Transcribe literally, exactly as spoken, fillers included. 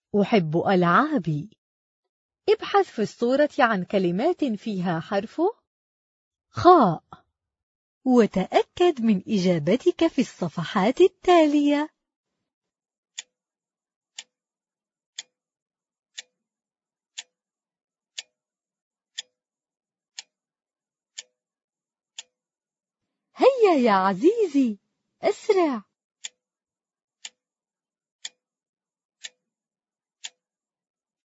أحب ألعابي. ابحث في الصورة عن كلمات فيها حرف خاء، وتأكد من إجابتك في الصفحات التالية. هيا يا عزيزي، أسرع.